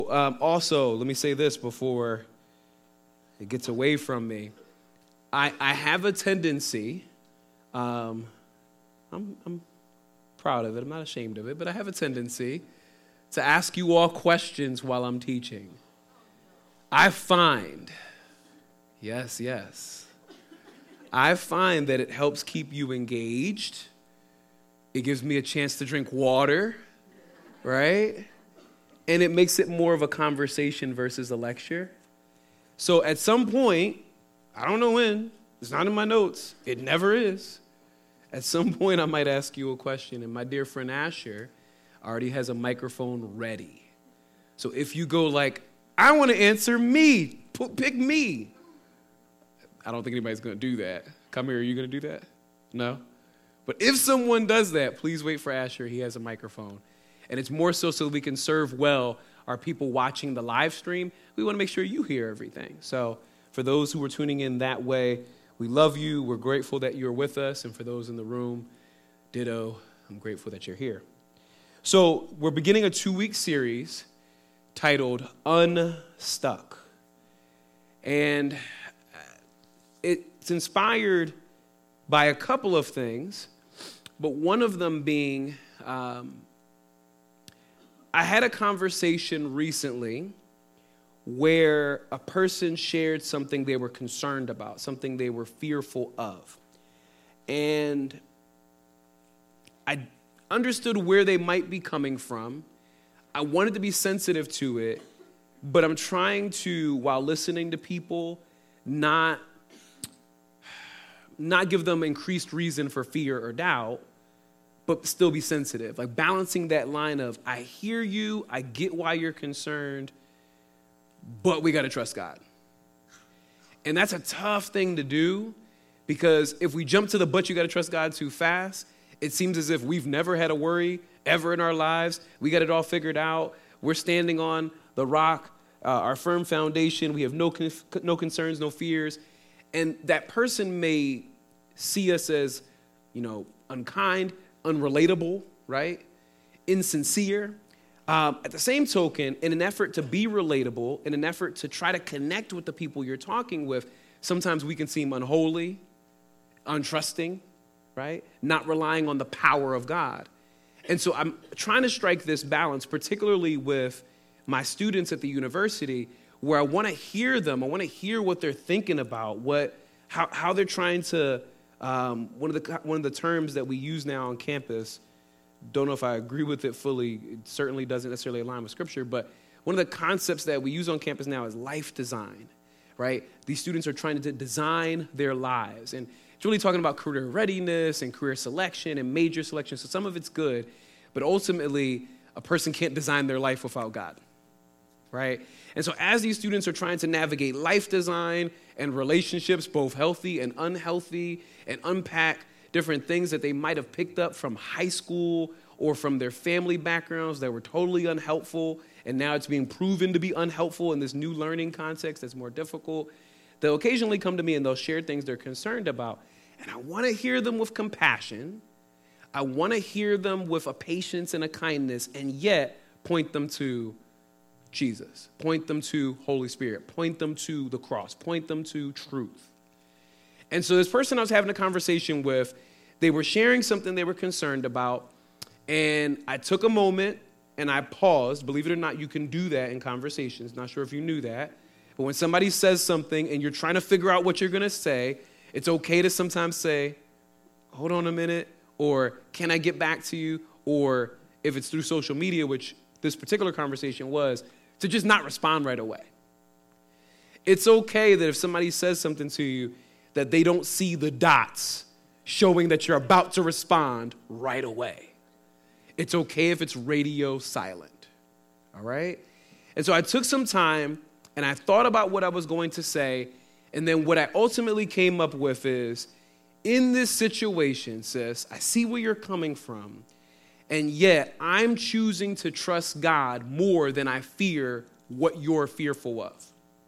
Also, let me say this before it gets away from me. I have a tendency, I'm proud of it, I'm not ashamed of it, but I have a tendency to ask you all questions while I'm teaching. I find that it helps keep you engaged. It gives me a chance to drink water, right? And it makes it more of a conversation versus a lecture. So at some point, I don't know when, it's not in my notes, it never is. At some point, I might ask you a question, and my dear friend Asher already has a microphone ready. So if you go like, I want to answer me, pick me. I don't think anybody's going to do that. Come here, are you going to do that? No? But if someone does that, please wait for Asher. He has a microphone. And it's more so we can serve well our people watching the live stream. We want to make sure you hear everything. So for those who are tuning in that way, we love you. We're grateful that you're with us. And for those in the room, ditto, I'm grateful that you're here. So we're beginning a 2-week series titled Unstuck. And it's inspired by a couple of things, but one of them being, I had a conversation recently where a person shared something they were concerned about, something they were fearful of. And I understood where they might be coming from. I wanted to be sensitive to it, but I'm trying to, while listening to people, not give them increased reason for fear or doubt, but still be sensitive. Like balancing that line of, I hear you, I get why you're concerned, but we got to trust God. And that's a tough thing to do, because if we jump to the but you got to trust God too fast, it seems as if we've never had a worry ever in our lives. We got it all figured out. We're standing on the rock, our firm foundation. We have no concerns, no fears. And that person may see us as, unkind, unrelatable, right? Insincere. At the same token, in an effort to be relatable, in an effort to try to connect with the people you're talking with, sometimes we can seem unholy, untrusting, right? Not relying on the power of God. And so I'm trying to strike this balance, particularly with my students at the university, where I want to hear them. I want to hear what they're thinking about, how they're trying to. One of the terms that we use now on campus, don't know if I agree with it fully. It certainly doesn't necessarily align with Scripture, but one of the concepts that we use on campus now is life design, right? These students are trying to design their lives, and it's really talking about career readiness and career selection and major selection. So some of it's good, but ultimately, a person can't design their life without God, right? And so as these students are trying to navigate life design and relationships, both healthy and unhealthy, and unpack different things that they might have picked up from high school or from their family backgrounds that were totally unhelpful, and now it's being proven to be unhelpful in this new learning context that's more difficult, they'll occasionally come to me and they'll share things they're concerned about. And I want to hear them with compassion. I want to hear them with a patience and a kindness, and yet point them to Jesus. Point them to Holy Spirit. Point them to the cross. Point them to truth. And so this person I was having a conversation with, they were sharing something they were concerned about, and I took a moment and I paused. Believe it or not, you can do that in conversations. Not sure if you knew that. But when somebody says something and you're trying to figure out what you're going to say, it's okay to sometimes say, hold on a minute, or can I get back to you? Or if it's through social media, which this particular conversation was, to just not respond right away. It's okay that if somebody says something to you, that they don't see the dots showing that you're about to respond right away. It's okay if it's radio silent, all right? And so I took some time, and I thought about what I was going to say, and then what I ultimately came up with is, in this situation, sis, I see where you're coming from, and yet I'm choosing to trust God more than I fear what you're fearful of.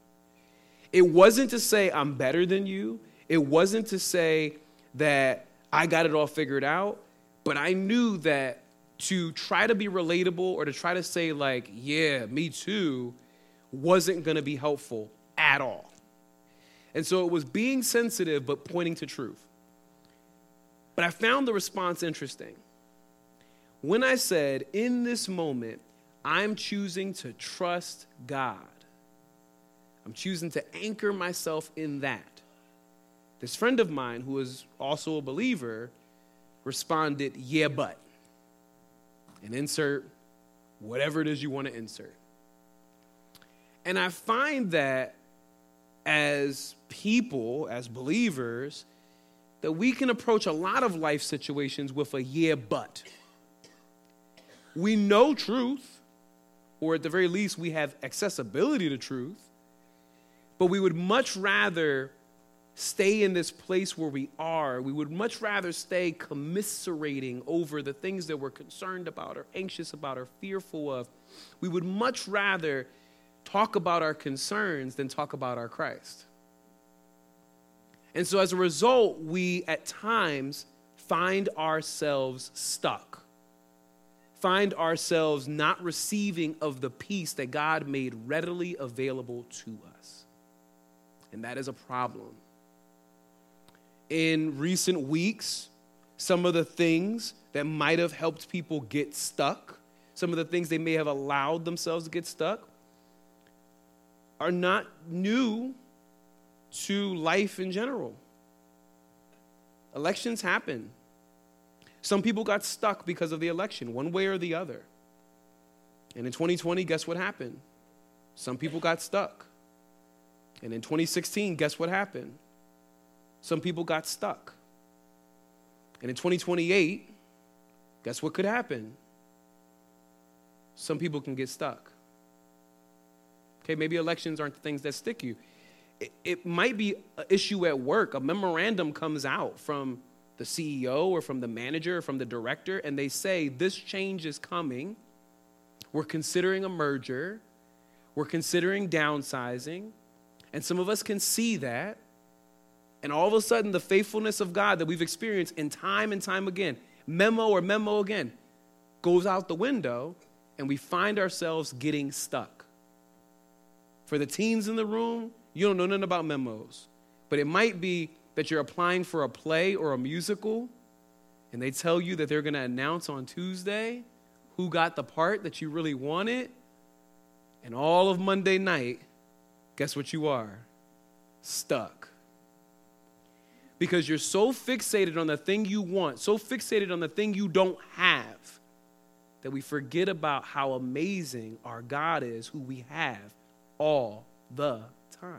It wasn't to say I'm better than you. It wasn't to say that I got it all figured out, but I knew that to try to be relatable or to try to say like, yeah, me too, wasn't going to be helpful at all. And so it was being sensitive but pointing to truth. But I found the response interesting. When I said, in this moment, I'm choosing to trust God. I'm choosing to anchor myself in that. This friend of mine, who is also a believer, responded, yeah, but. And insert whatever it is you want to insert. And I find that as people, as believers, that we can approach a lot of life situations with a yeah, but. We know truth, or at the very least, we have accessibility to truth, but we would much rather stay in this place where we are. We would much rather stay commiserating over the things that we're concerned about or anxious about or fearful of. We would much rather talk about our concerns than talk about our Christ. And so as a result, we at times find ourselves stuck, find ourselves not receiving of the peace that God made readily available to us. And that is a problem. In recent weeks, some of the things that might have helped people get stuck, some of the things they may have allowed themselves to get stuck, are not new to life in general. Elections happen. Some people got stuck because of the election, one way or the other. And in 2020, guess what happened? Some people got stuck. And in 2016, guess what happened? Some people got stuck. And in 2028, guess what could happen? Some people can get stuck. Okay, maybe elections aren't the things that stick you. It might be an issue at work. A memorandum comes out from the CEO or from the manager or from the director, and they say, this change is coming. We're considering a merger. We're considering downsizing. And some of us can see that. And all of a sudden, the faithfulness of God that we've experienced in time and time again, memo again, goes out the window, and we find ourselves getting stuck. For the teens in the room, you don't know nothing about memos. But it might be that you're applying for a play or a musical, and they tell you that they're going to announce on Tuesday who got the part that you really wanted. And all of Monday night, guess what you are? Stuck. Because you're so fixated on the thing you want, so fixated on the thing you don't have, that we forget about how amazing our God is, who we have all the time.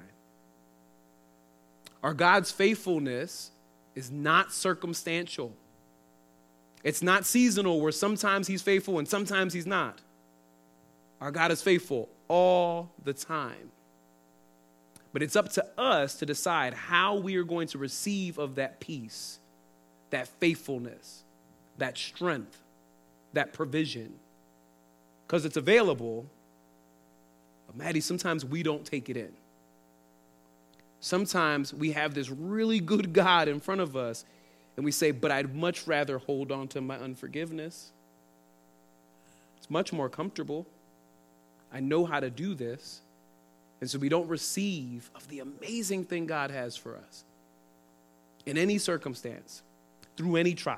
Our God's faithfulness is not circumstantial. It's not seasonal where sometimes he's faithful and sometimes he's not. Our God is faithful all the time. But it's up to us to decide how we are going to receive of that peace, that faithfulness, that strength, that provision. Because it's available, but Maddie, sometimes we don't take it in. Sometimes we have this really good God in front of us, and we say, but I'd much rather hold on to my unforgiveness. It's much more comfortable. I know how to do this. And so we don't receive of the amazing thing God has for us in any circumstance, through any trial.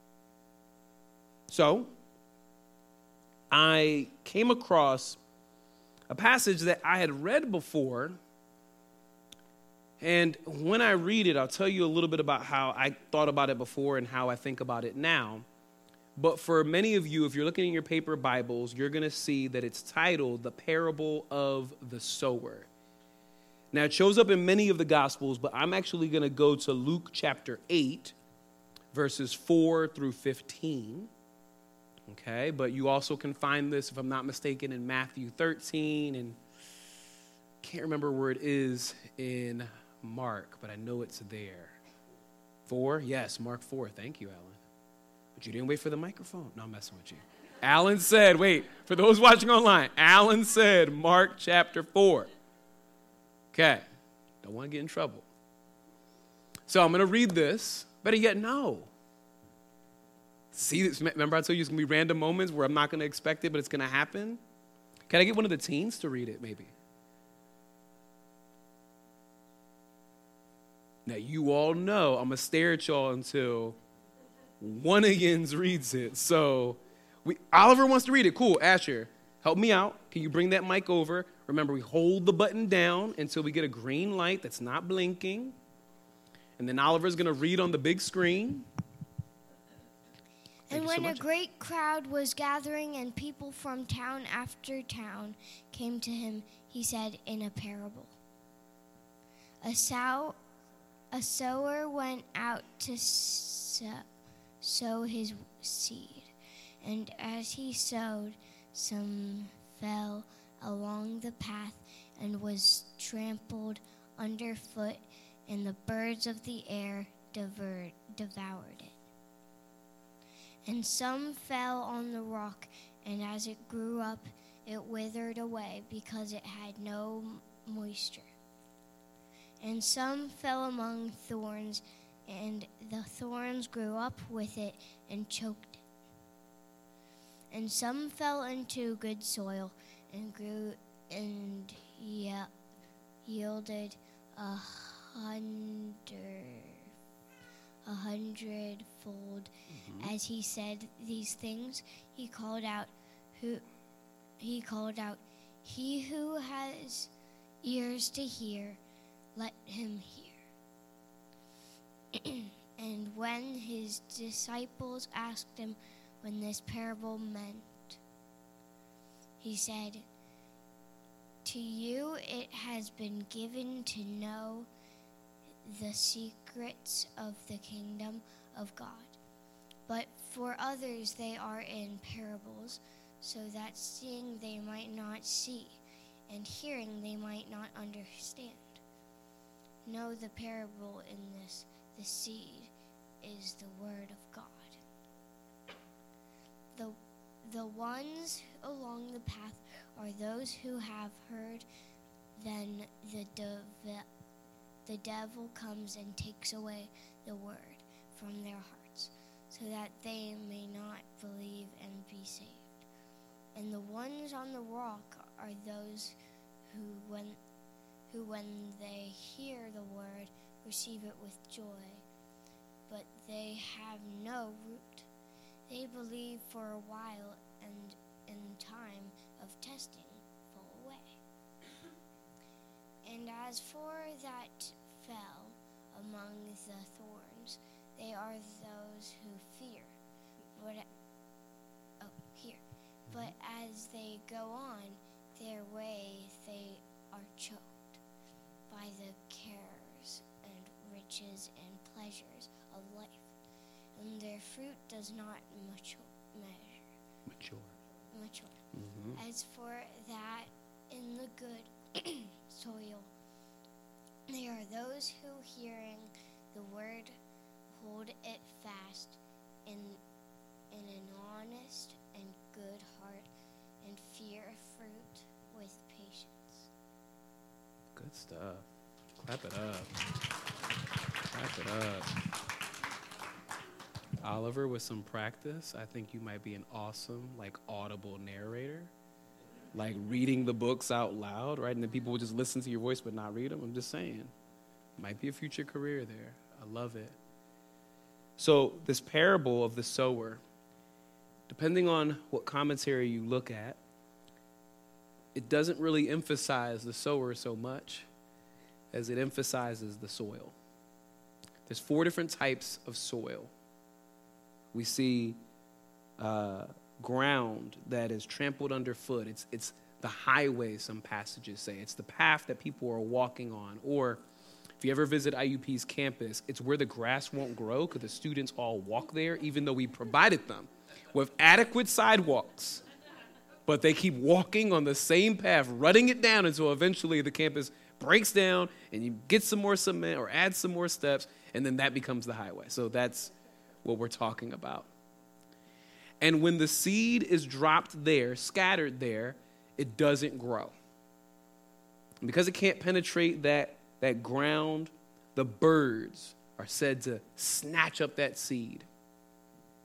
So I came across a passage that I had read before. And when I read it, I'll tell you a little bit about how I thought about it before and how I think about it now. But for many of you, if you're looking in your paper Bibles, you're going to see that it's titled The Parable of the Sower. Now, it shows up in many of the Gospels, but I'm actually going to go to Luke chapter 8, verses 4 through 15. Okay, but you also can find this, if I'm not mistaken, in Matthew 13, and can't remember where it is in Mark, but I know it's there. 4? Yes, Mark 4. Thank you, Alan. But you didn't wait for the microphone. No, I'm messing with you. Alan said, wait, for those watching online, Alan said Mark chapter 4. Okay, don't want to get in trouble. So I'm going to read this. Better yet, no. See, remember I told you it's going to be random moments where I'm not going to expect it, but it's going to happen? Can I get one of the teens to read it, maybe? Now, you all know I'm going to stare at y'all until one of yins reads it. So, Oliver wants to read it. Cool, Asher, help me out. Can you bring that mic over? Remember, we hold the button down until we get a green light that's not blinking. And then Oliver's going to read on the big screen. And when a great crowd was gathering and people from town after town came to him, he said in a parable, A sower went out to sow his seed. And as he sowed, some fell along the path and was trampled underfoot, and the birds of the air devoured it. And some fell on the rock, and as it grew up, it withered away because it had no moisture. And some fell among thorns, and the thorns grew up with it and choked it. And some fell into good soil and grew and yielded 100-fold. As he said these things, he called out, "He who has ears to hear, let him hear." And when his disciples asked him when this parable meant, he said, "To you it has been given to know the secrets of the kingdom of God. But for others they are in parables, so that seeing they might not see, and hearing they might not understand. Know the parable in this: the seed is the word of God. The ones along the path are those who have heard, then the devil comes and takes away the word from their hearts, so that they may not believe and be saved. And the ones on the rock are those who when they hear the word, receive it with joy, but they have no root. They believe for a while, and in time of testing fall away. And as for that fell among the thorns, they are those who fear. But as they go on their way, they are choked by the cares and riches and pleasures of life, and their fruit does not mature. As for that in the good soil, they are those who, hearing the word, hold it fast in an honest and good heart, and fear fruit with patience. Good stuff. Clap it up. Clap it up. Oliver, with some practice, I think you might be an awesome, audible narrator. Reading the books out loud, right? And then people will just listen to your voice but not read them. I'm just saying. Might be a future career there. I love it. So this parable of the sower, depending on what commentary you look at, it doesn't really emphasize the sower so much as it emphasizes the soil. There's 4 different types of soil. We see ground that is trampled underfoot. It's the highway, some passages say. It's the path that people are walking on. Or if you ever visit IUP's campus, it's where the grass won't grow because the students all walk there, even though we provided them with adequate sidewalks. But they keep walking on the same path, rutting it down until eventually the campus breaks down and you get some more cement or add some more steps, and then that becomes the highway. So that's what we're talking about. And when the seed is dropped there, scattered there, it doesn't grow. And because it can't penetrate that ground, the birds are said to snatch up that seed.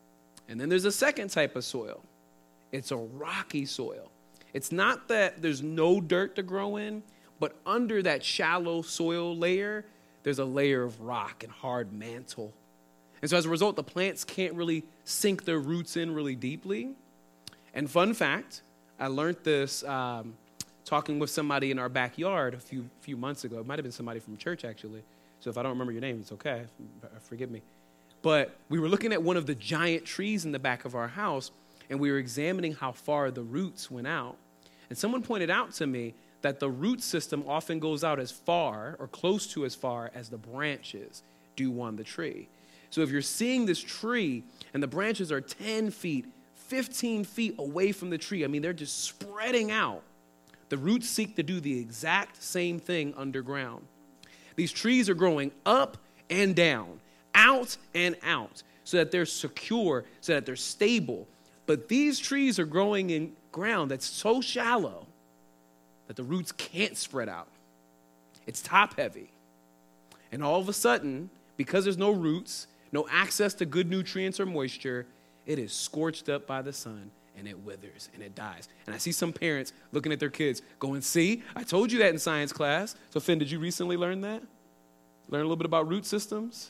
And then there's a second type of soil. It's a rocky soil. It's not that there's no dirt to grow in, but under that shallow soil layer, there's a layer of rock and hard mantle. And so as a result, the plants can't really sink their roots in really deeply. And fun fact, I learned this talking with somebody in our backyard a few months ago. It might have been somebody from church, actually. So if I don't remember your name, it's okay. Forgive me. But we were looking at one of the giant trees in the back of our house, and we were examining how far the roots went out. And someone pointed out to me that the root system often goes out as far or close to as far as the branches do on the tree. So if you're seeing this tree and the branches are 10 feet, 15 feet away from the tree, I mean, they're just spreading out. The roots seek to do the exact same thing underground. These trees are growing up and down, out and out, so that they're secure, so that they're stable. But these trees are growing in ground that's so shallow that the roots can't spread out. It's top heavy. And all of a sudden, because there's no roots, no access to good nutrients or moisture, it is scorched up by the sun and it withers and it dies. And I see some parents looking at their kids going, see, I told you that in science class. So Finn, did you recently learn that? Learn a little bit about root systems?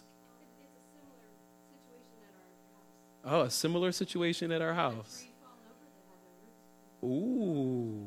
Oh, a similar situation at our house. Ooh.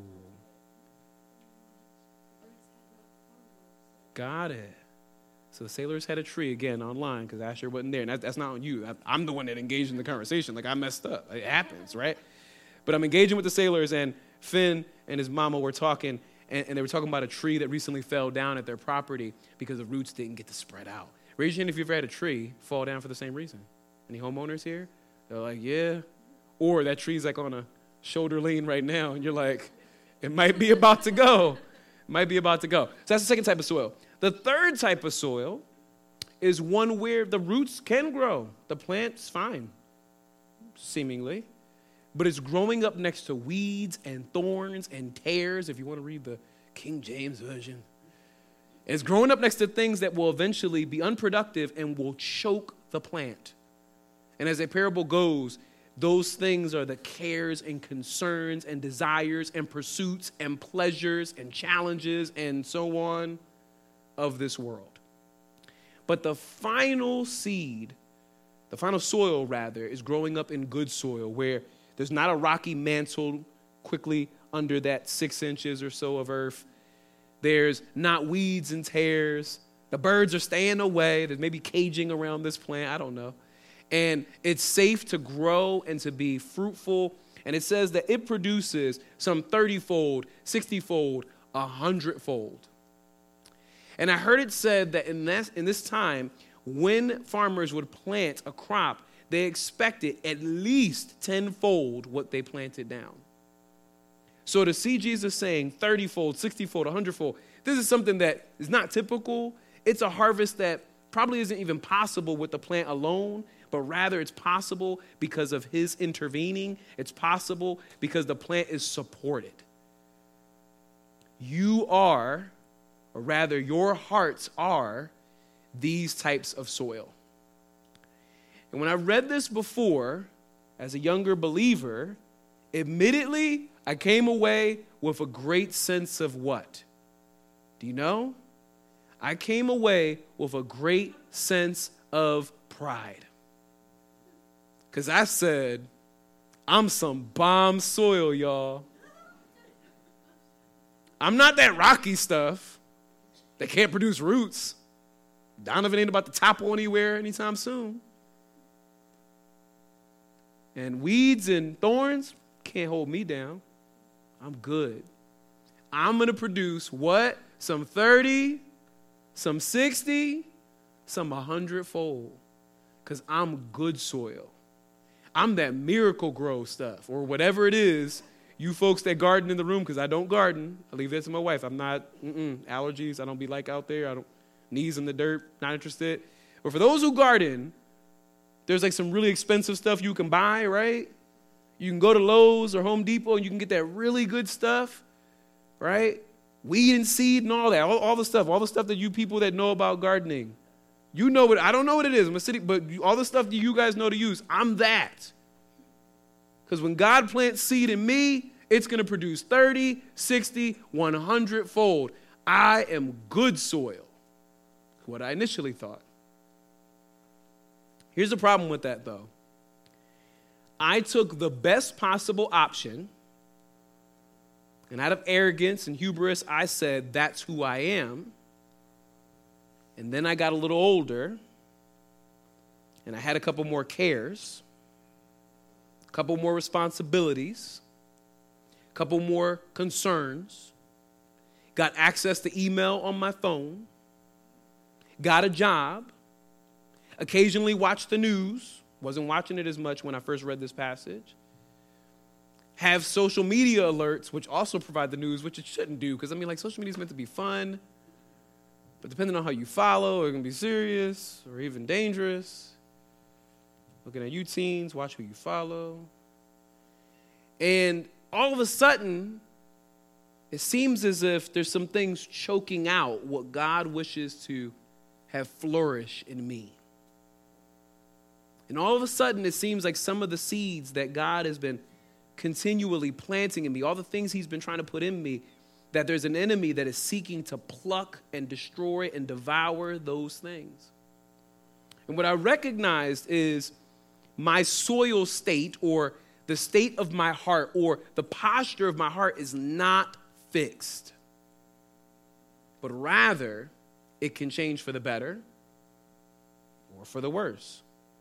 Got it. So the sailors had a tree, again, online, because Asher wasn't there. And that's not on you. I'm the one that engaged in the conversation. Like, I messed up. It happens, right? But I'm engaging with the sailors, and Finn and his mama were talking, and they were talking about a tree that recently fell down at their property because the roots didn't get to spread out. Raise your hand if you've ever had a tree fall down for the same reason. Any homeowners here? They're like, yeah. Or that tree's like on a shoulder lean right now, and you're like, it might be about to go. It might be about to go. So that's the second type of soil. The third type of soil is one where the roots can grow. The plant's fine, seemingly. But it's growing up next to weeds and thorns and tares, if you want to read the King James Version. It's growing up next to things that will eventually be unproductive and will choke the plant. And as a parable goes, those things are the cares and concerns and desires and pursuits and pleasures and challenges and so on of this world. But the final seed, the final soil rather, is growing up in good soil where there's not a rocky mantle quickly under that 6 inches or so of earth. There's not weeds and tares. The birds are staying away. There's maybe caging around this plant. I don't know. And it's safe to grow and to be fruitful. And it says that it produces some 30-fold, 60-fold, 100-fold. And I heard it said that in this time, when farmers would plant a crop, they expected at least 10-fold what they planted down. So to see Jesus saying 30-fold, 60-fold, 100-fold, this is something that is not typical. It's a harvest that probably isn't even possible with the plant alone, but rather it's possible because of his intervening. It's possible because the plant is supported. You are, or rather your hearts are, these types of soil. And when I read this before, as a younger believer, admittedly, I came away with a great sense of what? Do you know? I came away with a great sense of pride. Because I said, I'm some bomb soil, y'all. I'm not that rocky stuff that can't produce roots. Donovan ain't about to topple anywhere anytime soon. And weeds and thorns can't hold me down. I'm good. I'm going to produce what? Some 30, some 60, some 100-fold. Because I'm good soil. I'm that miracle grow stuff or whatever it is. You folks that garden in the room, because I don't garden. I leave that to my wife. I'm not, allergies. I don't be like out there. I don't, knees in the dirt, not interested. But for those who garden, there's like some really expensive stuff you can buy, right? You can go to Lowe's or Home Depot and you can get that really good stuff, right? Weed and seed and all that, all the stuff that you people that know about gardening. You know what, I don't know what it is. I'm a city, but all the stuff that you guys know to use, I'm that. Because when God plants seed in me, it's going to produce 30, 60, 100 fold. I am good soil. What I initially thought. Here's the problem with that, though. I took the best possible option, and out of arrogance and hubris, I said, that's who I am. And then I got a little older, and I had a couple more cares, a couple more responsibilities, a couple more concerns, got access to email on my phone, got a job, occasionally watched the news, wasn't watching it as much when I first read this passage, have social media alerts, which also provide the news, which it shouldn't do, because, social media is meant to be fun, but depending on how you follow, it can be serious or even dangerous. Looking at you teens, watch who you follow. And all of a sudden, it seems as if there's some things choking out what God wishes to have flourish in me. And all of a sudden, it seems like some of the seeds that God has been continually planting in me, all the things he's been trying to put in me, that there's an enemy that is seeking to pluck and destroy and devour those things. And what I recognized is my soil state, or the state of my heart, or the posture of my heart is not fixed, but rather it can change for the better or for the worse.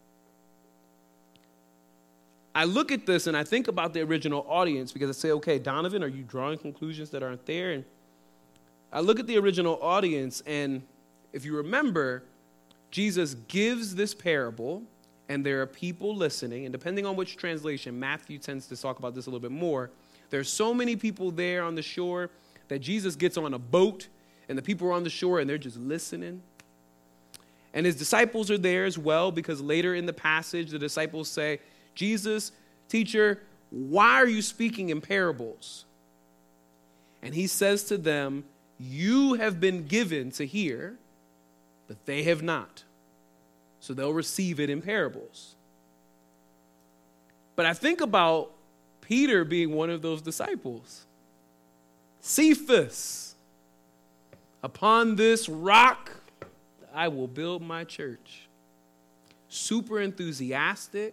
I look at this and I think about the original audience, because I say, okay, Donovan, are you drawing conclusions that aren't there? And I look at the original audience, and if you remember, Jesus gives this parable, and there are people listening, and depending on which translation, Matthew tends to talk about this a little bit more. There's so many people there on the shore that Jesus gets on a boat, and the people are on the shore, and they're just listening. And his disciples are there as well, because later in the passage, the disciples say, Jesus, teacher, why are you speaking in parables? And he says to them, you have been given to hear, but they have not. So they'll receive it in parables. But I think about Peter being one of those disciples. Cephas, upon this rock, I will build my church. Super enthusiastic.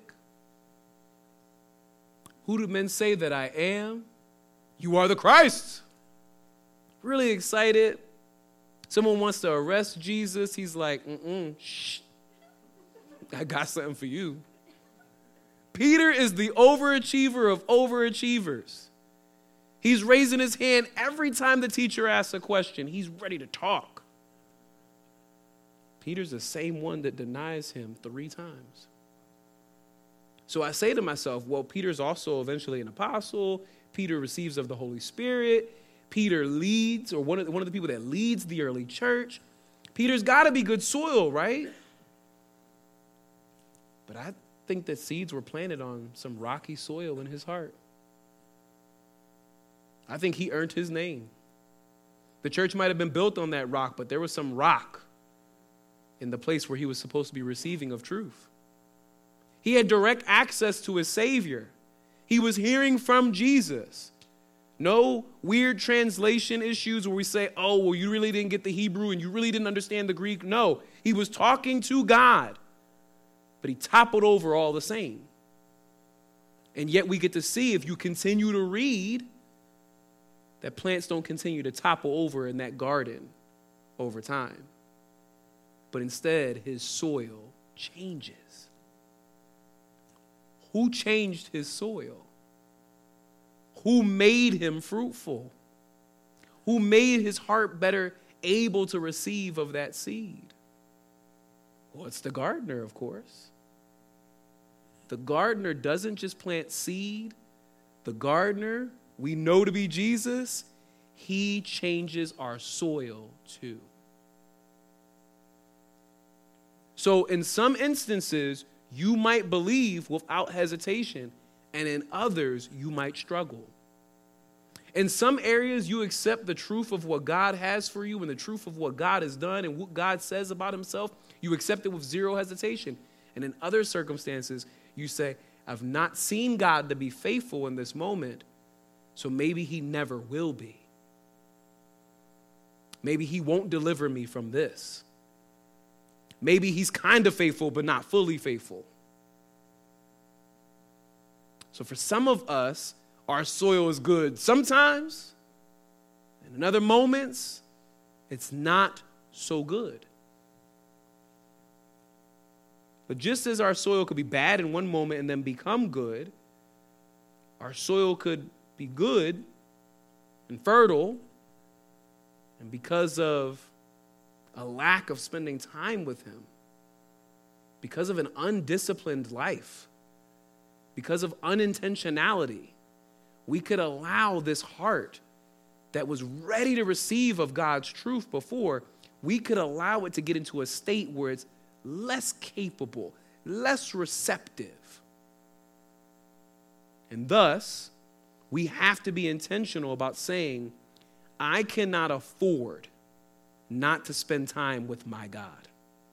Who do men say that I am? You are the Christ. Really excited. Someone wants to arrest Jesus. He's like, shh. I got something for you. Peter is the overachiever of overachievers. He's raising his hand every time the teacher asks a question. He's ready to talk. Peter's the same one that denies him 3 times. So I say to myself, well, Peter's also eventually an apostle. Peter receives of the Holy Spirit. Peter leads, or one of the people that leads the early church. Peter's got to be good soil, right? But I think that seeds were planted on some rocky soil in his heart. I think he earned his name. The church might have been built on that rock, but there was some rock in the place where he was supposed to be receiving of truth. He had direct access to his Savior. He was hearing from Jesus. No weird translation issues where we say, oh, well, you really didn't get the Hebrew and you really didn't understand the Greek. No, he was talking to God, but he toppled over all the same. And yet we get to see, if you continue to read, that plants don't continue to topple over in that garden over time. But instead, his soil changes. Who changed his soil? Who made him fruitful? Who made his heart better able to receive of that seed? Well, it's the gardener, of course. The gardener doesn't just plant seed. The gardener, we know to be Jesus, he changes our soil too. So in some instances, you might believe without hesitation, and in others, you might struggle. In some areas, you accept the truth of what God has for you and the truth of what God has done and what God says about himself. You accept it with zero hesitation. And in other circumstances, you say, I've not seen God to be faithful in this moment, so maybe he never will be. Maybe he won't deliver me from this. Maybe he's kind of faithful, but not fully faithful. So for some of us, our soil is good sometimes, and in other moments, it's not so good. But just as our soil could be bad in one moment and then become good, our soil could be good and fertile, and because of a lack of spending time with him, because of an undisciplined life, because of unintentionality, we could allow this heart that was ready to receive of God's truth before, we could allow it to get into a state where it's less capable, less receptive. And thus, we have to be intentional about saying, I cannot afford not to spend time with my God.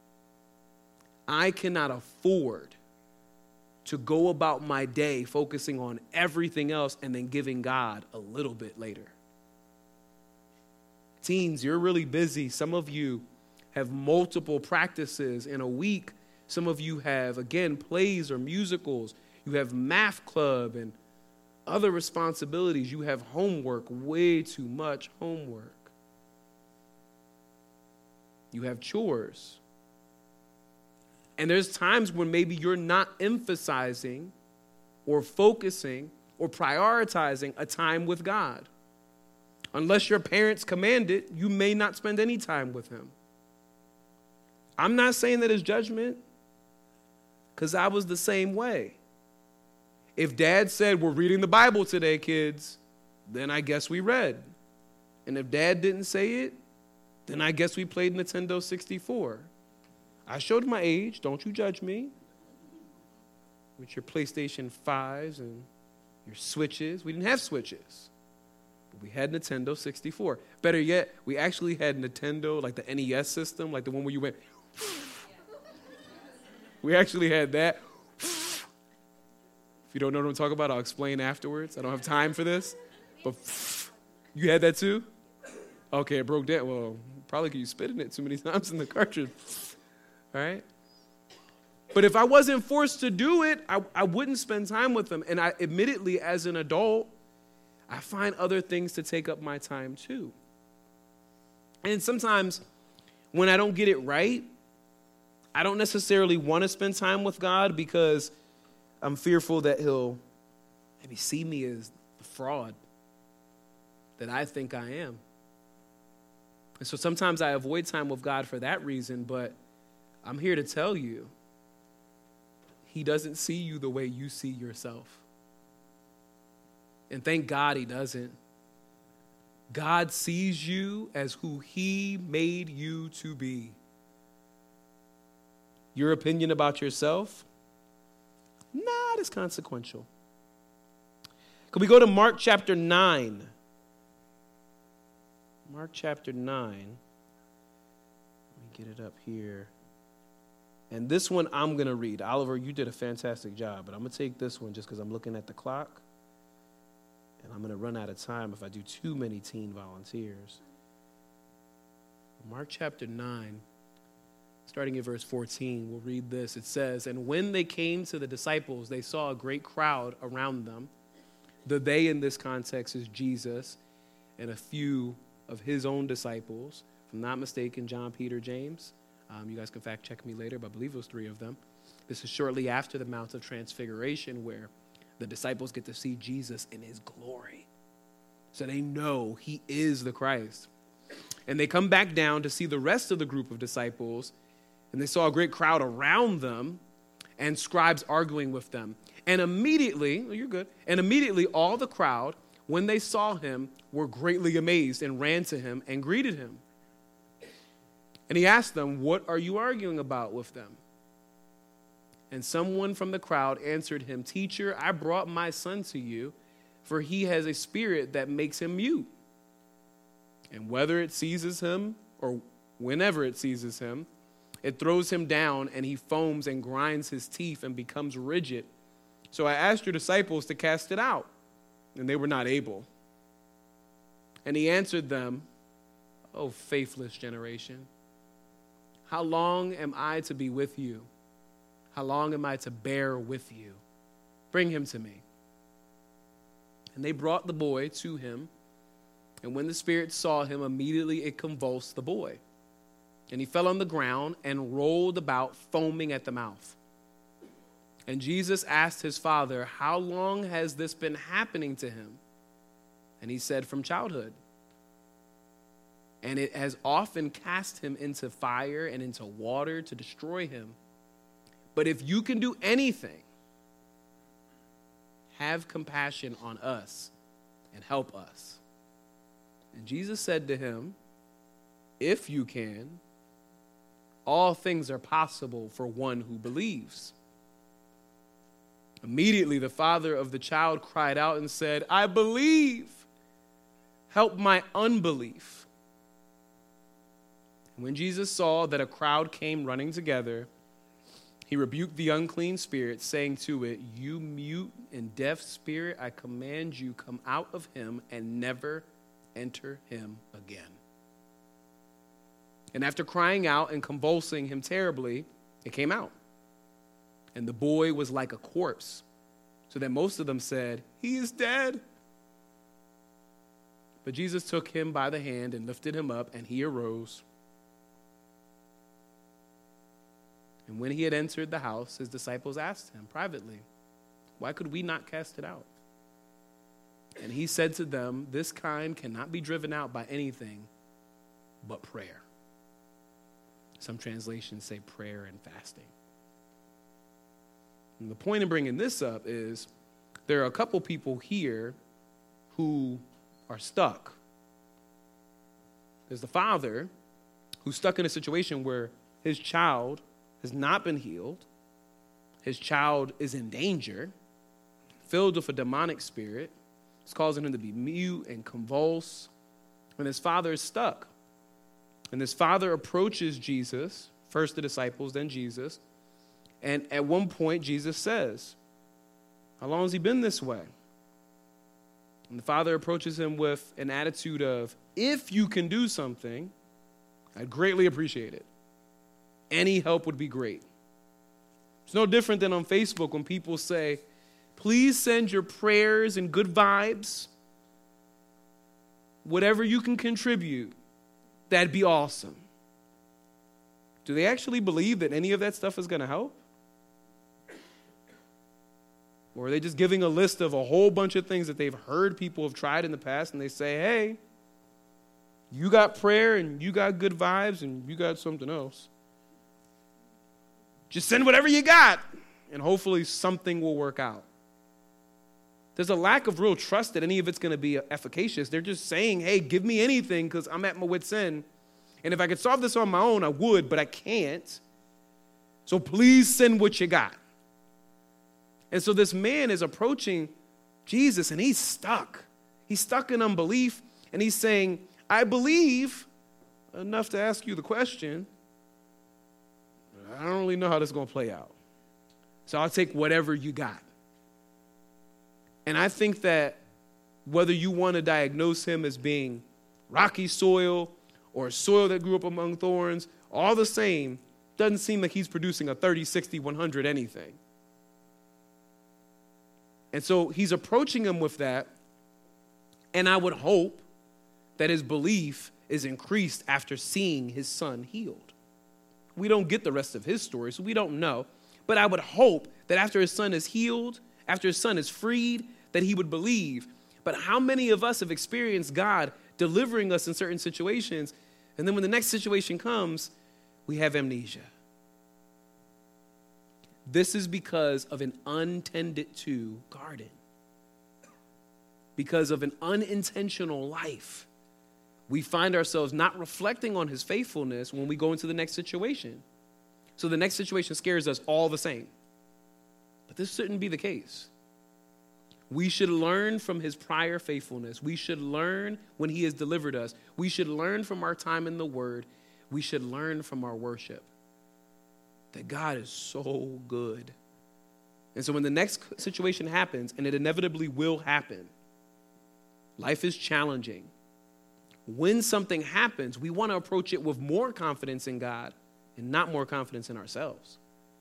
I cannot afford to go about my day focusing on everything else and then giving God a little bit later. Teens, you're really busy. Some of you have multiple practices in a week. Some of you have, again, plays or musicals. You have math club and other responsibilities. You have homework, way too much homework. You have chores. And there's times when maybe you're not emphasizing or focusing or prioritizing a time with God. Unless your parents command it, you may not spend any time with him. I'm not saying that as judgment, because I was the same way. If dad said, we're reading the Bible today, kids, then I guess we read. And if dad didn't say it, then I guess we played Nintendo 64. I showed my age, don't you judge me. With your PlayStation 5s and your Switches. We didn't have Switches. But we had Nintendo 64. Better yet, we actually had Nintendo, like the NES system, like the one where you went. We actually had that. If you don't know what I'm talking about, I'll explain afterwards. I don't have time for this. But you had that too? Okay, it broke down. Well, probably because you spit in it too many times in the cartridge. All right? But if I wasn't forced to do it, I wouldn't spend time with them. And I admittedly, as an adult, I find other things to take up my time too. And sometimes when I don't get it right, I don't necessarily want to spend time with God because I'm fearful that he'll maybe see me as the fraud that I think I am. And so sometimes I avoid time with God for that reason, but I'm here to tell you, he doesn't see you the way you see yourself. And thank God he doesn't. God sees you as who he made you to be. Your opinion about yourself, not as consequential. Could we go to Mark chapter 9? Mark chapter 9. Let me get it up here. And this one I'm going to read. Oliver, you did a fantastic job, but I'm going to take this one just because I'm looking at the clock. And I'm going to run out of time if I do too many teen volunteers. Mark chapter 9, starting at verse 14, we'll read this. It says, "And when they came to the disciples, they saw a great crowd around them." The they in this context is Jesus and a few of his own disciples. If I'm not mistaken, John, Peter, James. You guys can fact check me later, but I believe it was 3 of them. This is shortly after the Mount of Transfiguration where the disciples get to see Jesus in his glory. So they know he is the Christ. And they come back down to see the rest of the group of disciples, and they saw a great crowd around them and scribes arguing with them. And immediately, oh, you're good, and immediately all the crowd, when they saw him, were greatly amazed and ran to him and greeted him. And he asked them, "What are you arguing about with them?" And someone from the crowd answered him, "Teacher, I brought my son to you, for he has a spirit that makes him mute. And whether it seizes him, or whenever it seizes him, it throws him down, and he foams and grinds his teeth and becomes rigid. So I asked your disciples to cast it out, and they were not able. And he answered them, O faithless generation, how long am I to be with you? How long am I to bear with you? Bring him to me. And they brought the boy to him. And when the spirit saw him, immediately it convulsed the boy. And he fell on the ground and rolled about, foaming at the mouth. And Jesus asked his father, how long has this been happening to him? And he said, from childhood. And it has often cast him into fire and into water to destroy him. But if you can do anything, have compassion on us and help us. And Jesus said to him, if you can, all things are possible for one who believes. Immediately the father of the child cried out and said, I believe. Help my unbelief. And when Jesus saw that a crowd came running together, he rebuked the unclean spirit, saying to it, you mute and deaf spirit, I command you, come out of him and never enter him again. And after crying out and convulsing him terribly, it came out. And the boy was like a corpse, so that most of them said, he is dead. But Jesus took him by the hand and lifted him up, and he arose. And when he had entered the house, his disciples asked him privately, why could we not cast it out? And he said to them, this kind cannot be driven out by anything but prayer. Some translations say prayer and fasting. And the point in bringing this up is there are a couple people here who are stuck. There's the father who's stuck in a situation where his child has not been healed. His child is in danger, filled with a demonic spirit. It's causing him to be mute and convulse. And his father is stuck. And this father approaches Jesus, first the disciples, then Jesus. And at one point, Jesus says, how long has he been this way? And the father approaches him with an attitude of, if you can do something, I'd greatly appreciate it. Any help would be great. It's no different than on Facebook when people say, please send your prayers and good vibes. Whatever you can contribute, that'd be awesome. Do they actually believe that any of that stuff is going to help? Or are they just giving a list of a whole bunch of things that they've heard people have tried in the past, and they say, hey, you got prayer and you got good vibes and you got something else. Just send whatever you got, and hopefully something will work out. There's a lack of real trust that any of it's going to be efficacious. They're just saying, hey, give me anything because I'm at my wit's end. And if I could solve this on my own, I would, but I can't. So please send what you got. And so this man is approaching Jesus, and he's stuck. He's stuck in unbelief, and he's saying, I believe enough to ask you the question. I don't really know how this is going to play out. So I'll take whatever you got. And I think that whether you want to diagnose him as being rocky soil or soil that grew up among thorns, all the same, doesn't seem like he's producing a 30, 60, 100 anything. And so he's approaching him with that, and I would hope that his belief is increased after seeing his son healed. We don't get the rest of his story, so we don't know. But I would hope that after his son is healed, after his son is freed, that he would believe. But how many of us have experienced God delivering us in certain situations, and then when the next situation comes, we have amnesia? This is because of an untended to garden. Because of an unintentional life. We find ourselves not reflecting on his faithfulness when we go into the next situation. So the next situation scares us all the same. But this shouldn't be the case. We should learn from his prior faithfulness. We should learn when he has delivered us. We should learn from our time in the Word. We should learn from our worship. That God is so good. And so when the next situation happens, and it inevitably will happen, life is challenging. When something happens, we want to approach it with more confidence in God and not more confidence in ourselves.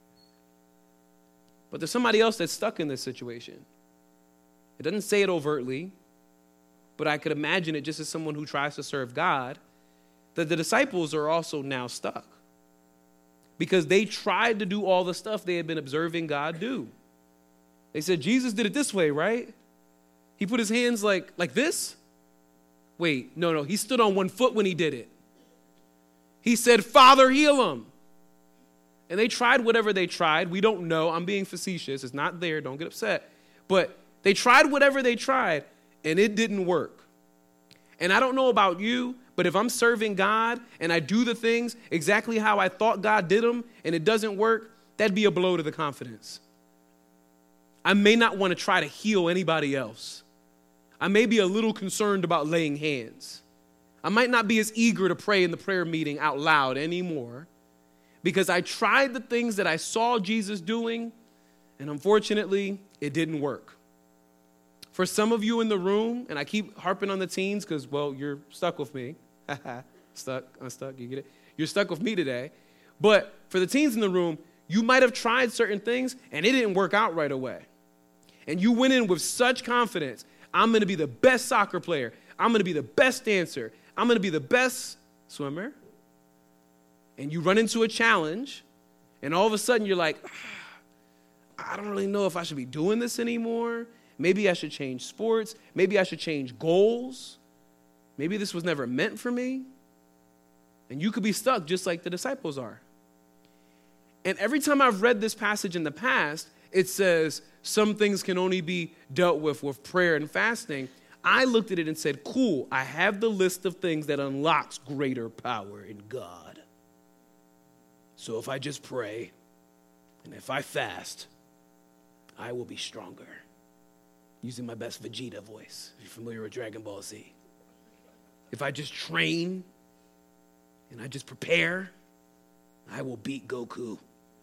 But there's somebody else that's stuck in this situation. It doesn't say it overtly, but I could imagine it just as someone who tries to serve God, that the disciples are also now stuck because they tried to do all the stuff they had been observing God do. They said, Jesus did it this way, right? He put his hands like this? Wait, no, he stood on one foot when he did it. He said, Father, heal him. And they tried whatever they tried. We don't know. I'm being facetious. It's not there. Don't get upset. But they tried whatever they tried, and it didn't work. And I don't know about you, but if I'm serving God and I do the things exactly how I thought God did them and it doesn't work, that'd be a blow to the confidence. I may not want to try to heal anybody else. I may be a little concerned about laying hands. I might not be as eager to pray in the prayer meeting out loud anymore because I tried the things that I saw Jesus doing, and unfortunately, it didn't work. For some of you in the room, and I keep harping on the teens because, well, you're stuck with me. Unstuck, you get it? You're stuck with me today. But for the teens in the room, you might have tried certain things, and it didn't work out right away. And you went in with such confidence. I'm going to be the best soccer player. I'm going to be the best dancer. I'm going to be the best swimmer. And you run into a challenge, and all of a sudden you're like, I don't really know if I should be doing this anymore. Maybe I should change sports. Maybe I should change goals. Maybe this was never meant for me. And you could be stuck just like the disciples are. And every time I've read this passage in the past, it says some things can only be dealt with prayer and fasting. I looked at it and said, cool, I have the list of things that unlocks greater power in God. So if I just pray and if I fast, I will be stronger. Using my best Vegeta voice, if you're familiar with Dragon Ball Z. If I just train and I just prepare, I will beat Goku.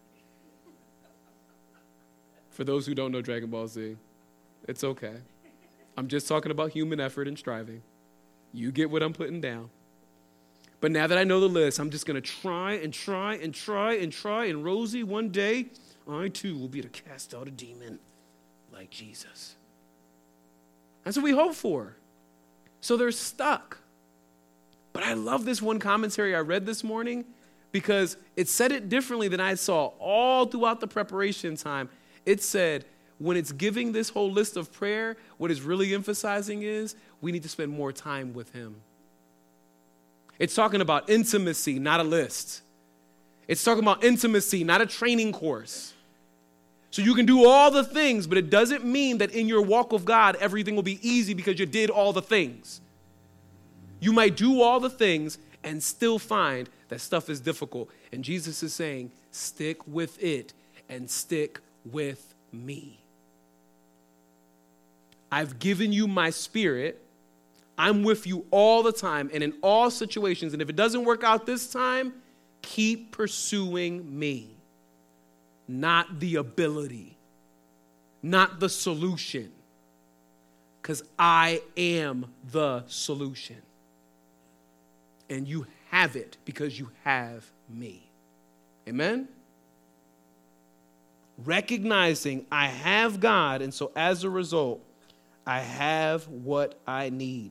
For those who don't know Dragon Ball Z, it's okay. I'm just talking about human effort and striving. You get what I'm putting down. But now that I know the list, I'm just going to try. And Rosie, one day, I too will be able to cast out a demon like Jesus. That's what we hope for. So they're stuck. But I love this one commentary I read this morning because it said it differently than I saw all throughout the preparation time. It said, when it's giving this whole list of prayer, what it's really emphasizing is we need to spend more time with him. It's talking about intimacy, not a list. It's talking about intimacy, not a training course. So you can do all the things, but it doesn't mean that in your walk with God, everything will be easy because you did all the things. You might do all the things and still find that stuff is difficult. And Jesus is saying, stick with it and stick with me. I've given you my spirit. I'm with you all the time and in all situations. And if it doesn't work out this time, keep pursuing me. Not the ability, not the solution, because I am the solution. And you have it because you have me. Amen? Recognizing I have God, and so as a result, I have what I need.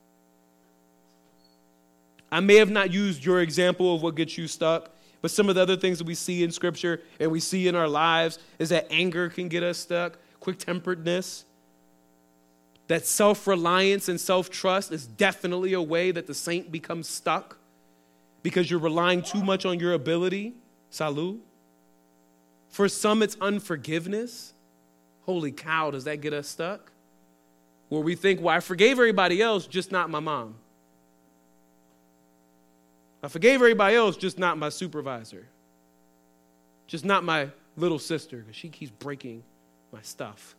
I may have not used your example of what gets you stuck, but some of the other things that we see in Scripture and we see in our lives is that anger can get us stuck, quick-temperedness, that self-reliance and self-trust is definitely a way that the saint becomes stuck because you're relying too much on your ability. Salud. For some, it's unforgiveness. Holy cow, does that get us stuck? Where we think, well, I forgave everybody else, just not my mom. I forgave everybody else, just not my supervisor. Just not my little sister, because she keeps breaking my stuff.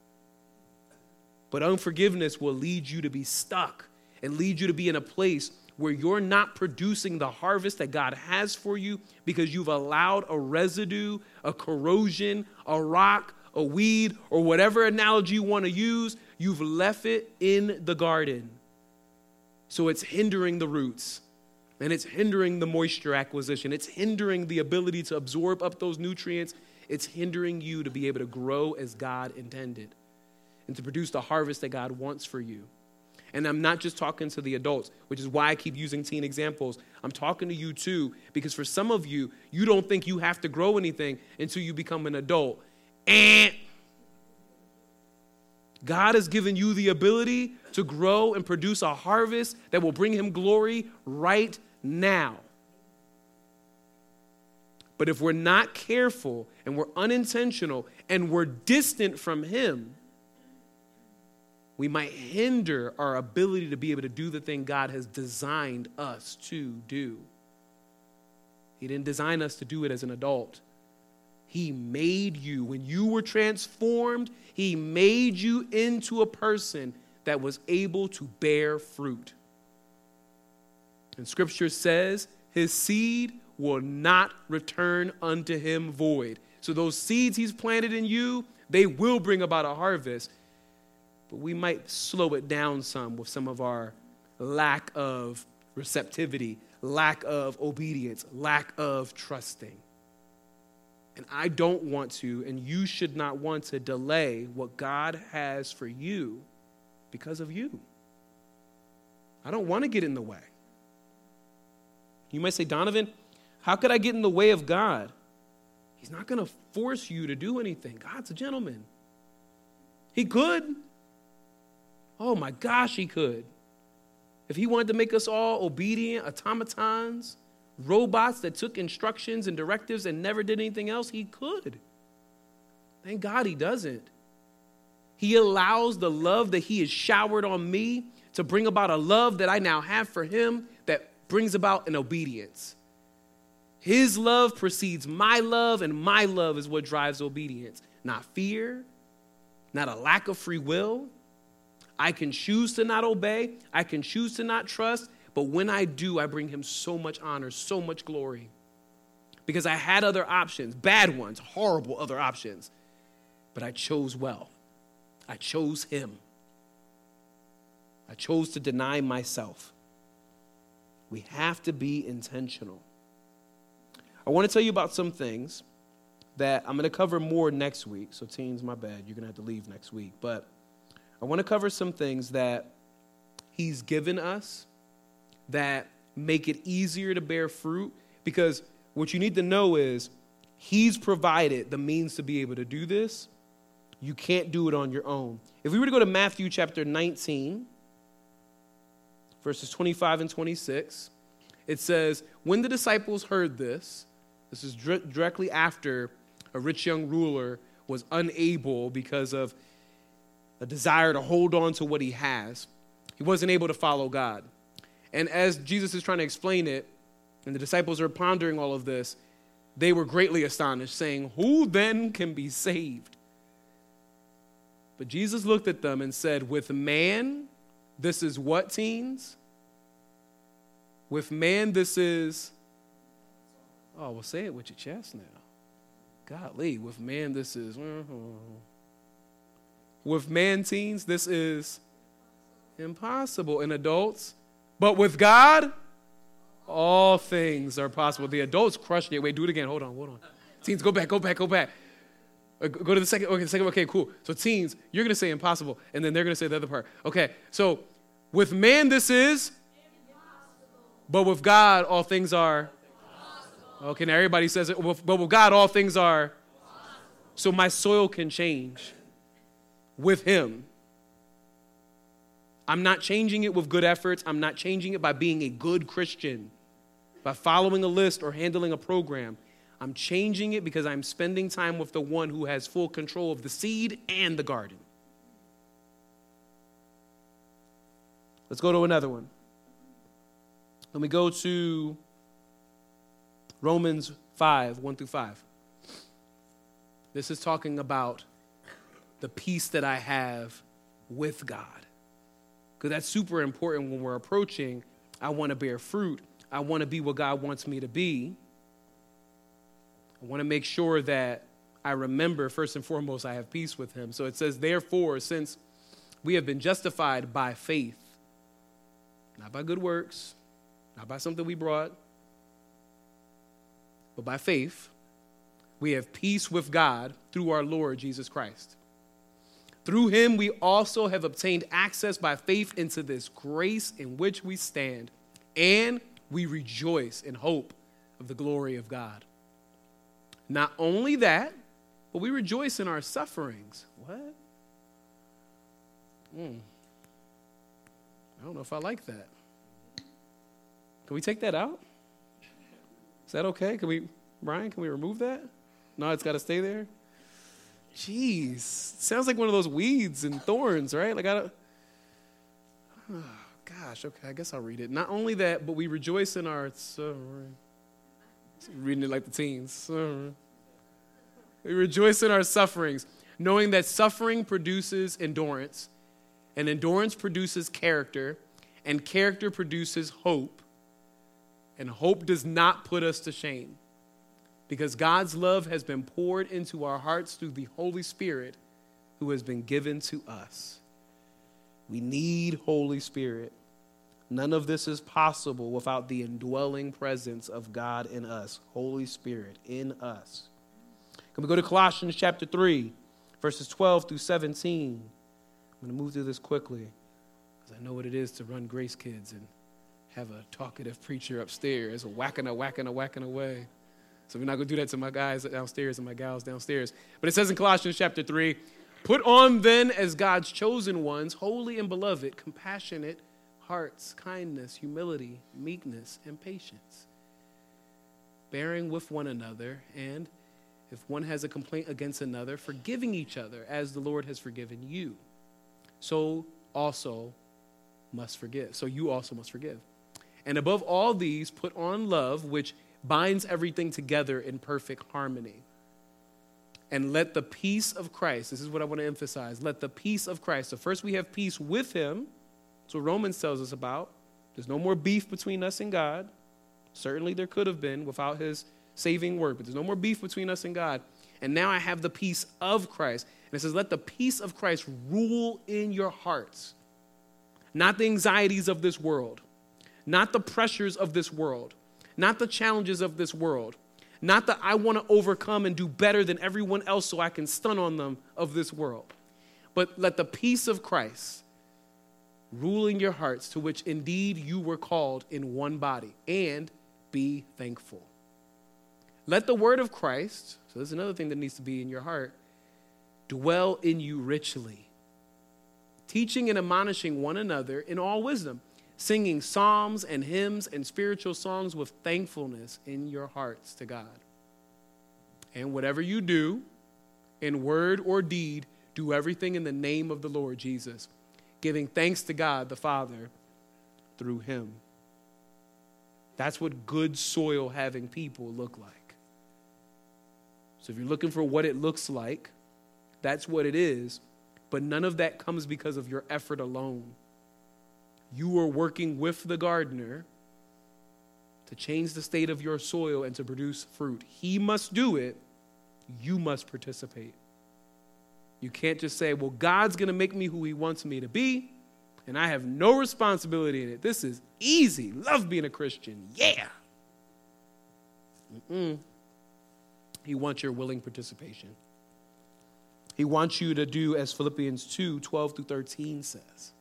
But unforgiveness will lead you to be stuck and lead you to be in a place where you're not producing the harvest that God has for you because you've allowed a residue, a corrosion, a rock, a weed, or whatever analogy you want to use, you've left it in the garden. So it's hindering the roots, and it's hindering the moisture acquisition. It's hindering the ability to absorb up those nutrients. It's hindering you to be able to grow as God intended and to produce the harvest that God wants for you. And I'm not just talking to the adults, which is why I keep using teen examples. I'm talking to you too, because for some of you, you don't think you have to grow anything until you become an adult. And God has given you the ability to grow and produce a harvest that will bring him glory right now. But if we're not careful and we're unintentional and we're distant from him, we might hinder our ability to be able to do the thing God has designed us to do. He didn't design us to do it as an adult. He made you. When you were transformed, he made you into a person that was able to bear fruit. And Scripture says his seed will not return unto him void. So those seeds he's planted in you, they will bring about a harvest. But we might slow it down some with some of our lack of receptivity, lack of obedience, lack of trusting. And I don't want to, and you should not want to delay what God has for you because of you. I don't want to get in the way. You might say, Donovan, how could I get in the way of God? He's not going to force you to do anything. God's a gentleman. He could. Oh my gosh, he could. If he wanted to make us all obedient automatons, robots that took instructions and directives and never did anything else, he could. Thank God he doesn't. He allows the love that he has showered on me to bring about a love that I now have for him that brings about an obedience. His love precedes my love, and my love is what drives obedience. Not fear, not a lack of free will. I can choose to not obey. I can choose to not trust. But when I do, I bring him so much honor, so much glory. Because I had other options, bad ones, horrible other options. But I chose well. I chose him. I chose to deny myself. We have to be intentional. I want to tell you about some things that I'm going to cover more next week. So teens, my bad, you're going to have to leave next week. But I want to cover some things that he's given us that make it easier to bear fruit, because what you need to know is he's provided the means to be able to do this. You can't do it on your own. If we were to go to Matthew chapter 19, verses 25 and 26, it says, when the disciples heard this is directly after a rich young ruler was unable because of a desire to hold on to what he has. He wasn't able to follow God. And as Jesus is trying to explain it, and the disciples are pondering all of this, they were greatly astonished, saying, who then can be saved? But Jesus looked at them and said, with man, this is what, teens? With man, this is, oh, well, say it with your chest now. Golly, with man, this is, with man, teens, this is impossible. And adults, but with God, all things are possible. The adults crushed it. Wait, do it again. Hold on. Teens, go back. Go to the second. Okay, cool. So teens, you're going to say impossible, and then they're going to say the other part. Okay, so with man, this is impossible. But with God, all things are possible. Okay, now everybody says it. But with God, all things are possible. So my soil can change with him. I'm not changing it with good efforts. I'm not changing it by being a good Christian, by following a list or handling a program. I'm changing it because I'm spending time with the one who has full control of the seed and the garden. Let's go to another one. Let me go to Romans 5, 1 through 5. This is talking about the peace that I have with God. Because that's super important when we're approaching, I want to bear fruit. I want to be what God wants me to be. I want to make sure that I remember, first and foremost, I have peace with him. So it says, therefore, since we have been justified by faith, not by good works, not by something we brought, but by faith, we have peace with God through our Lord Jesus Christ. Through him, we also have obtained access by faith into this grace in which we stand, and we rejoice in hope of the glory of God. Not only that, but we rejoice in our sufferings. What? I don't know if I like that. Can we take that out? Is that okay? Brian, can we remove that? No, it's got to stay there? Jeez. Sounds like one of those weeds and thorns, right? Gosh, okay, I guess I'll read it. Not only that, but we rejoice in our suffering. Reading it like the teens. We rejoice in our sufferings, knowing that suffering produces endurance, and endurance produces character, and character produces hope. And hope does not put us to shame, because God's love has been poured into our hearts through the Holy Spirit who has been given to us. We need Holy Spirit. None of this is possible without the indwelling presence of God in us, Holy Spirit in us. Can we go to Colossians chapter 3, verses 12 through 17? I'm going to move through this quickly, because I know what it is to run Grace Kids and have a talkative preacher upstairs, whacking away. So we're not going to do that to my guys downstairs and my gals downstairs. But it says in Colossians chapter 3, put on then as God's chosen ones, holy and beloved, compassionate hearts, kindness, humility, meekness, and patience, bearing with one another, and if one has a complaint against another, forgiving each other as the Lord has forgiven you. So you also must forgive. And above all these, put on love, which binds everything together in perfect harmony. And let the peace of Christ, this is what I want to emphasize, let the peace of Christ. So first we have peace with him. That's what Romans tells us about. There's no more beef between us and God. Certainly there could have been without his saving work, but there's no more beef between us and God. And now I have the peace of Christ. And it says, let the peace of Christ rule in your hearts. Not the anxieties of this world. Not the pressures of this world. Not the challenges of this world. Not the I want to overcome and do better than everyone else so I can stun on them of this world. But let the peace of Christ rule in your hearts, to which indeed you were called in one body, and be thankful. Let the word of Christ, so this is another thing that needs to be in your heart, dwell in you richly, teaching and admonishing one another in all wisdom, singing psalms and hymns and spiritual songs with thankfulness in your hearts to God. And whatever you do, in word or deed, do everything in the name of the Lord Jesus, giving thanks to God the Father through him. That's what good soil having people look like. So if you're looking for what it looks like, that's what it is. But none of that comes because of your effort alone. You are working with the gardener to change the state of your soil and to produce fruit. He must do it. You must participate. You can't just say, well, God's going to make me who he wants me to be, and I have no responsibility in it. This is easy. Love being a Christian. Yeah. He wants your willing participation. He wants you to do as Philippians 2, 12 through 13 says.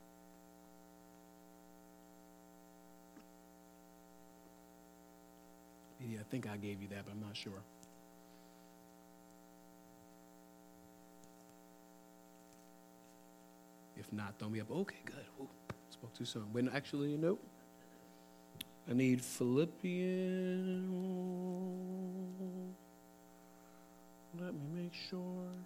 Yeah, I think I gave you that, but I'm not sure. If not, throw me up. Okay, good. Ooh, spoke too soon. When actually, nope. I need Philippians. Let me make sure.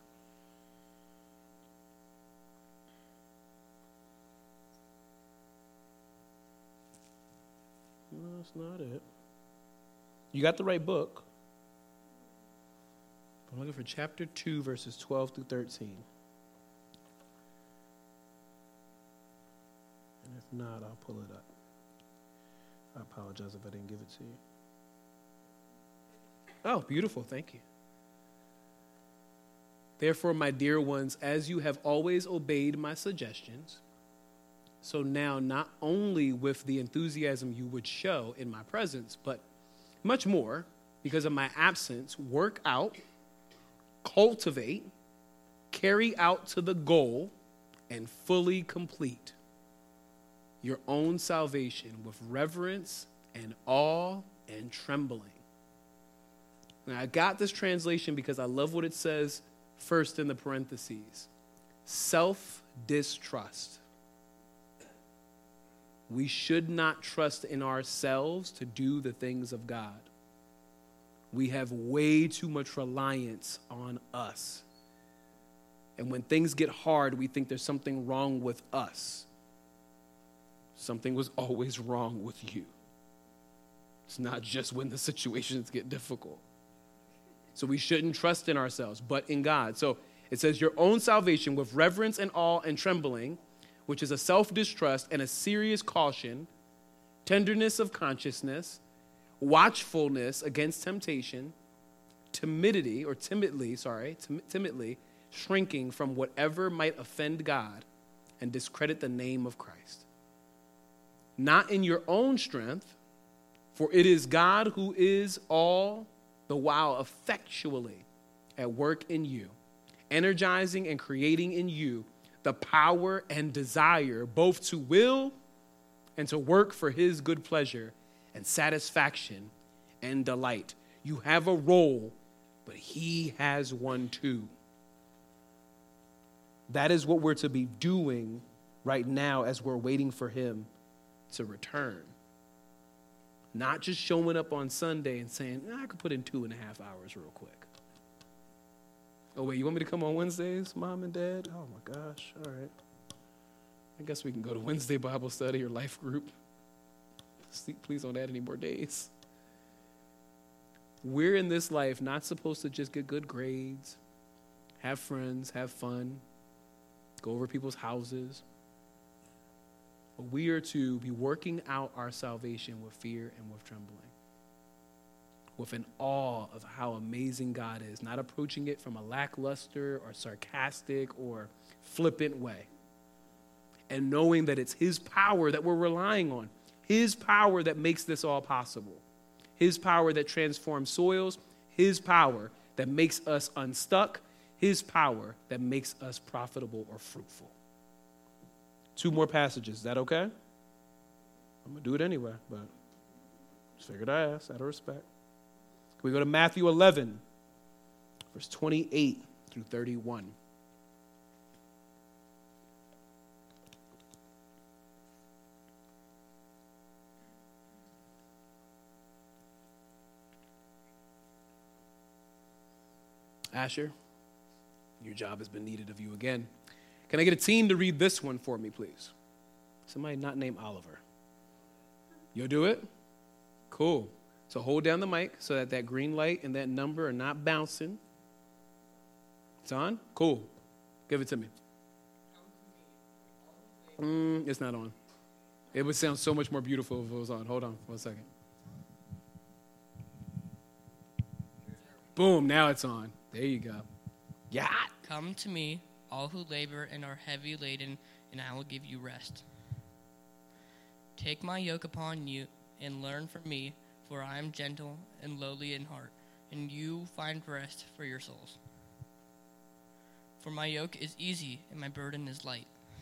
No, that's not it. You got the right book. I'm looking for chapter 2, verses 12 through 13. And if not, I'll pull it up. I apologize if I didn't give it to you. Oh, beautiful. Thank you. Therefore, my dear ones, as you have always obeyed my suggestions, so now not only with the enthusiasm you would show in my presence, but much more because of my absence, work out, cultivate, carry out to the goal, and fully complete your own salvation with reverence and awe and trembling. Now, I got this translation because I love what it says first in the parentheses. Self-distrust. We should not trust in ourselves to do the things of God. We have way too much reliance on us. And when things get hard, we think there's something wrong with us. Something was always wrong with you. It's not just when the situations get difficult. So we shouldn't trust in ourselves, but in God. So it says your own salvation with reverence and awe and trembling, which is a self-distrust and a serious caution, tenderness of consciousness, watchfulness against temptation, timidly shrinking from whatever might offend God and discredit the name of Christ. Not in your own strength, for it is God who is all the while effectually at work in you, energizing and creating in you the power and desire both to will and to work for his good pleasure and satisfaction and delight. You have a role, but he has one too. That is what we're to be doing right now as we're waiting for him to return. Not just showing up on Sunday and saying, I could put in 2.5 hours real quick. Oh, wait, you want me to come on Wednesdays, Mom and Dad? Oh, my gosh. All right. I guess we can go to Wednesday Bible study or life group. Please don't add any more days. We're in this life not supposed to just get good grades, have friends, have fun, go over people's houses. But we are to be working out our salvation with fear and with trembling, with an awe of how amazing God is, not approaching it from a lackluster or sarcastic or flippant way, and knowing that it's his power that we're relying on, his power that makes this all possible, his power that transforms soils, his power that makes us unstuck, his power that makes us profitable or fruitful. 2 more passages. Is that okay? I'm going to do it anyway, but just figured I asked out of respect. We go to Matthew 11, verse 28 through 31. Asher, your job has been needed of you again. Can I get a team to read this one for me, please? Somebody not named Oliver. You'll do it? Cool. So hold down the mic so that that green light and that number are not bouncing. It's on? Cool. Give it to me. It's not on. It would sound so much more beautiful if it was on. Hold on 1 second. Boom, now it's on. There you go. Yeah. Come to me, all who labor and are heavy laden, and I will give you rest. Take my yoke upon you and learn from me, for I am gentle and lowly in heart, and you find rest for your souls. For my yoke is easy and my burden is light.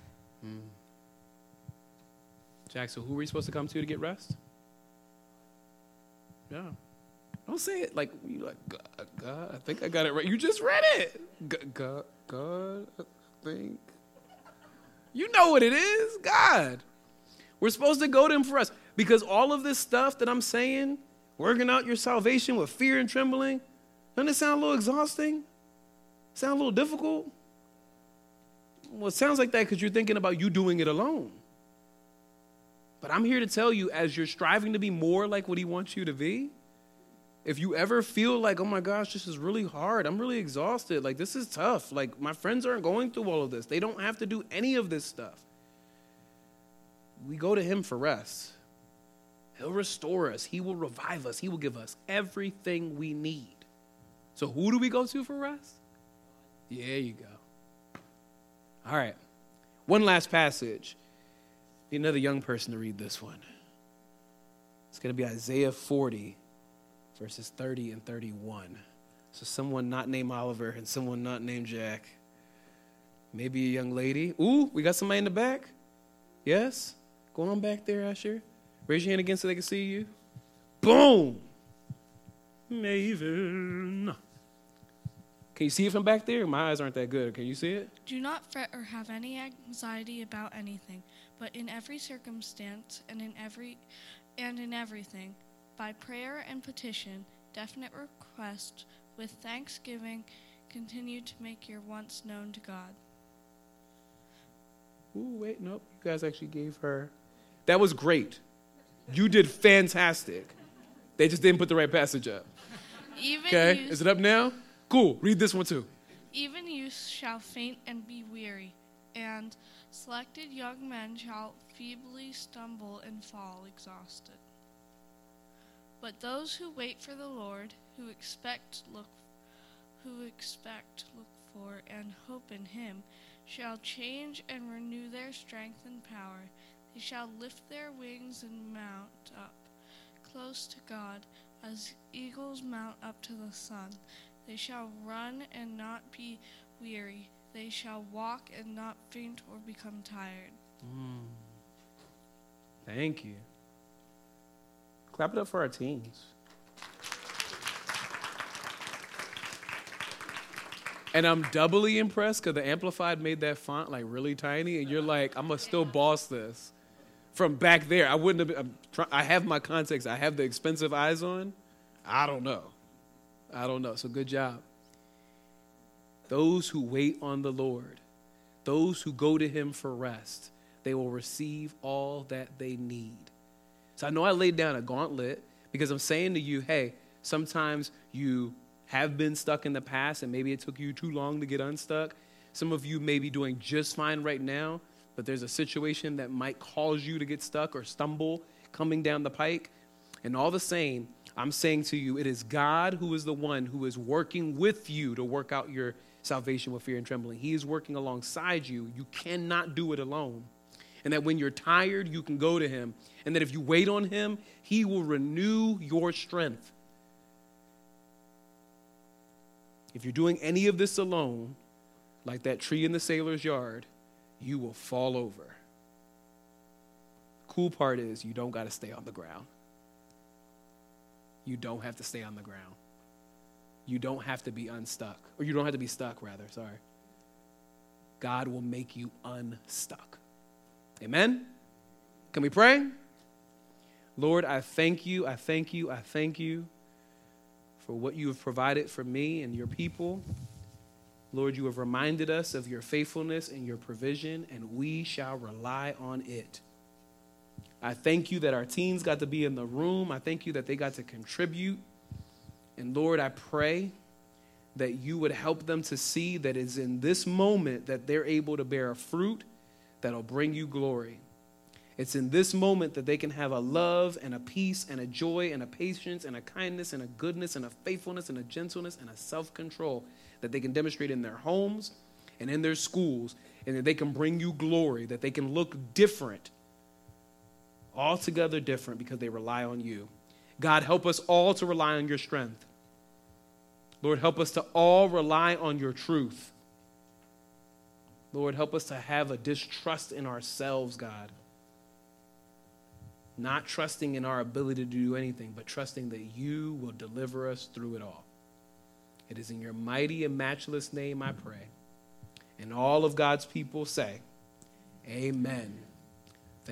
Jack, so who are we supposed to come to get rest? Yeah. Don't say it like you like God. I think I got it right. You just read it. God. I think. You know what it is, God. We're supposed to go to him for us because all of this stuff that I'm saying, working out your salvation with fear and trembling, doesn't it sound a little exhausting? Sound a little difficult? Well, it sounds like that because you're thinking about you doing it alone. But I'm here to tell you, as you're striving to be more like what he wants you to be, if you ever feel like, oh my gosh, this is really hard, I'm really exhausted, like this is tough, like my friends aren't going through all of this, they don't have to do any of this stuff. We go to him for rest. He'll restore us. He will revive us. He will give us everything we need. So who do we go to for rest? Yeah, there you go. All right. One last passage. Need another young person to read this one. It's going to be Isaiah 40, verses 30 and 31. So someone not named Oliver and someone not named Jack. Maybe a young lady. Ooh, we got somebody in the back? Yes? Go on back there, Asher. Raise your hand again so they can see you. Boom! Maven. Can you see it from back there? My eyes aren't that good. Can you see it? Do not fret or have any anxiety about anything, but in every circumstance and in everything, by prayer and petition, definite request, with thanksgiving, continue to make your wants known to God. Ooh, wait, nope. You guys actually gave her. That was great. You did fantastic. They just didn't put the right passage up. Okay, is it up now? Cool. Read this one too. Even youth shall faint and be weary, and selected young men shall feebly stumble and fall exhausted. But those who wait for the Lord, who expect, look for, and hope in him, shall change and renew their strength and power. They shall lift their wings and mount up close to God, as eagles mount up to the sun. They shall run and not be weary. They shall walk and not faint or become tired. Thank you. Clap it up for our teens. And I'm doubly impressed because the Amplified made that font like really tiny, and you're like, I'm gonna still boss this. From back there, I wouldn't have been, I have my context. I have the expensive eyes on. I don't know. So good job. Those who wait on the Lord, those who go to him for rest, they will receive all that they need. So I know I laid down a gauntlet because I'm saying to you, hey, sometimes you have been stuck in the past and maybe it took you too long to get unstuck. Some of you may be doing just fine right now, but there's a situation that might cause you to get stuck or stumble coming down the pike. And all the same, I'm saying to you, it is God who is the one who is working with you to work out your salvation with fear and trembling. He is working alongside you. You cannot do it alone. And that when you're tired, you can go to him. And that if you wait on him, he will renew your strength. If you're doing any of this alone, like that tree in the sailor's yard, you will fall over. Cool part is you don't got to stay on the ground. You don't have to stay on the ground. You don't have to be unstuck. Or you don't have to be stuck, rather. Sorry. God will make you unstuck. Amen? Can we pray? Lord, I thank you. I thank you. I thank you for what you have provided for me and your people. Lord, you have reminded us of your faithfulness and your provision, and we shall rely on it. I thank you that our teens got to be in the room. I thank you that they got to contribute. And Lord, I pray that you would help them to see that it's in this moment that they're able to bear a fruit that'll bring you glory. It's in this moment that they can have a love and a peace and a joy and a patience and a kindness and a goodness and a faithfulness and a gentleness and a self-control that they can demonstrate in their homes and in their schools, and that they can bring you glory, that they can look different, altogether different because they rely on you. God, help us all to rely on your strength. Lord, help us to all rely on your truth. Lord, help us to have a distrust in ourselves, God. Not trusting in our ability to do anything, but trusting that you will deliver us through it all. It is in your mighty and matchless name I pray. And all of God's people say, amen.